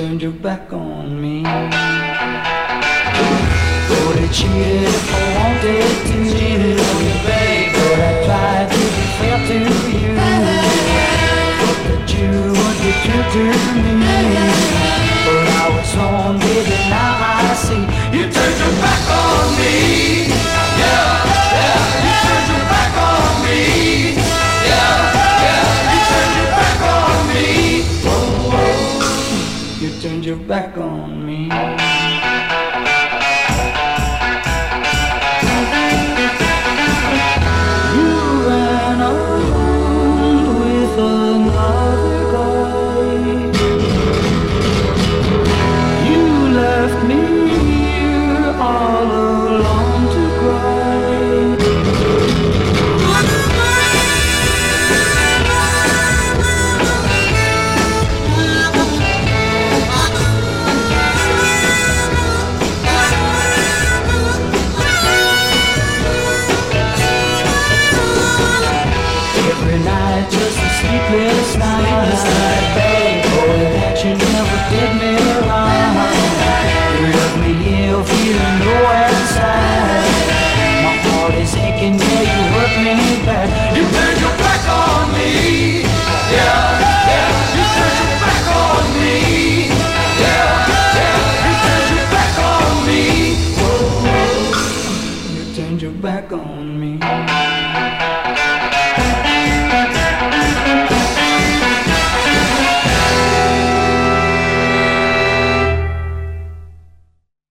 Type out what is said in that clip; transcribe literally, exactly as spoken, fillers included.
turned your back on me. But I cheated if I wanted to. Cheated on you, babe. But I tried to be fair to you. But you would be true to me. But I was wrong, baby, now I see. You turned your back on me. Yeah, yeah, you turned your back on me. Yeah, yeah, you turned your back on me. Oh, oh, you turned your back on me. Sleepless night, babe. Boy, that you never did me wrong. You left me ill, feeling low inside. My heart is aching, yeah, you hurt me bad. You turned your back on me. Yeah, yeah, you turned your back on me. Yeah, yeah, you turned your back on me. Whoa, whoa, you turned your back on me.